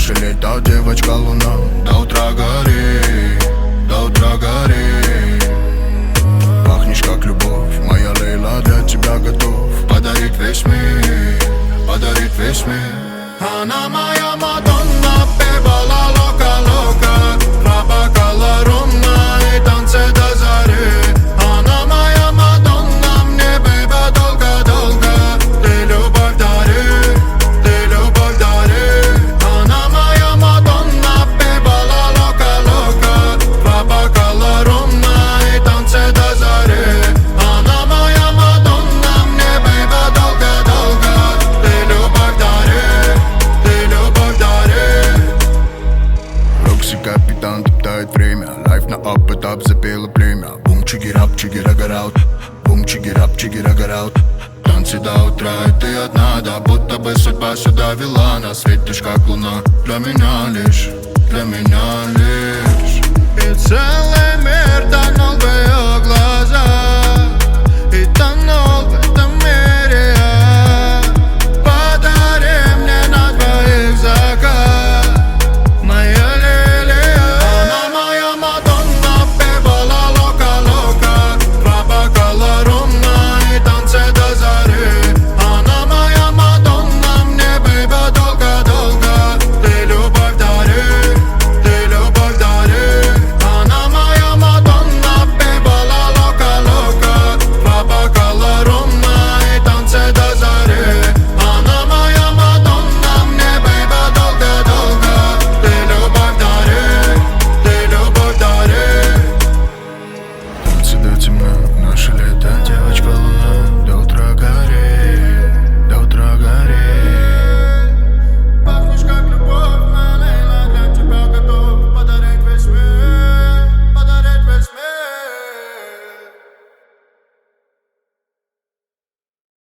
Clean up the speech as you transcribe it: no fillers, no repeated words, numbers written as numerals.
наше лето, девочка луна. До утра гори, до утра гори. Пахнешь как любовь, моя Лейла, для тебя готов подарить весь мир, подарить весь мир. Она моя Мадонна, певала лока-лока. Два бокала рома и танцы до зари. Она моя Мадонна, мне, бейба, долго-долго. Ты любовь дари, ты любовь дари. Она моя Мадонна, певала лока-лока. Два бокала рома и танцы до зари. Она моя Мадонна, мне, бейба, долго-долго. Ты любовь дари, ты любовь дари. Рокси капитан топтает время. Лайф на ап-этап запела племя. Бум чигирап, чигирагараут. Бум чигирап, чигирагараут. Танцы до утра, и ты одна, да будто бы судьба сюда вела нас. Светишь как луна, для меня лишь, для меня лишь. И целый мир тонул в ее глазах, и тонул в этом мире я. Подари мне на двоих закат, моя лилия. Она моя Мадонна, певала лока-лока. Два бокала рома и танцы до зари. Она моя Мадонна, мне, бейба, долго-долго. Ты любовь дари, ты любовь дари. Она моя Мадонна, певала лока-лока. Два бокала рома и танцы до зари. Она моя Мадонна, мне, бейба, долго-долго. Ты любовь дари, ты любовь дари. Танцы до темна, наше лето.